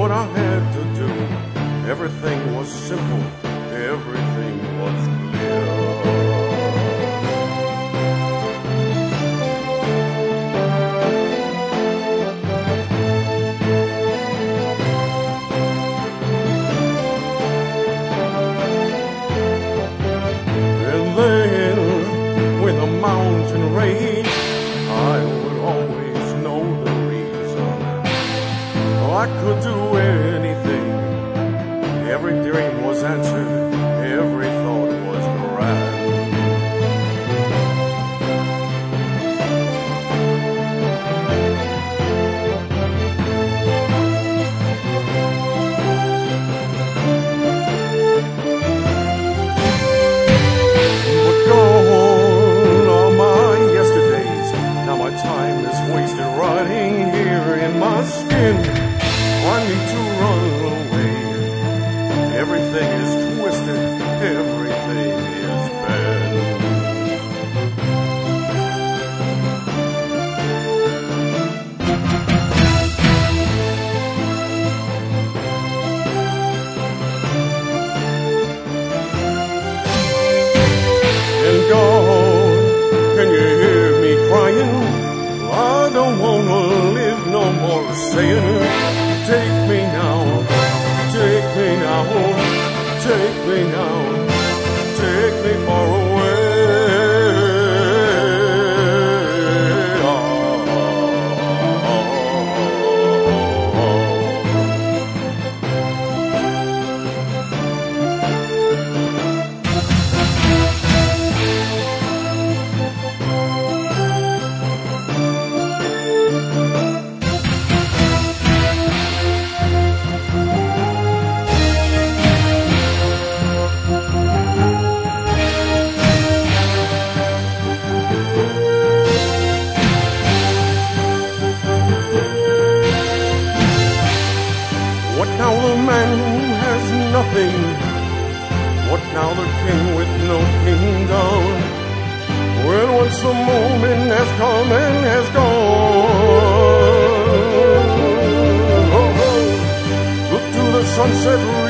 what I had to do. Everything was simple, everything was clear. And then, when the mountain raged, I would always know the reason. I could do anything. Every dream was answered, every thought was grand. But gone are my yesterdays. Now my time is wasted rotting here in my skin. I need to run away. Everything is twisted, everything is bad. And God, can you hear me crying? I don't wanna live no more, saying, take me now, take me now, take me now, take me far away. What now the man who has nothing? What now the king with no kingdom? When once the moment has come and has gone. Oh, oh. Look to the sunset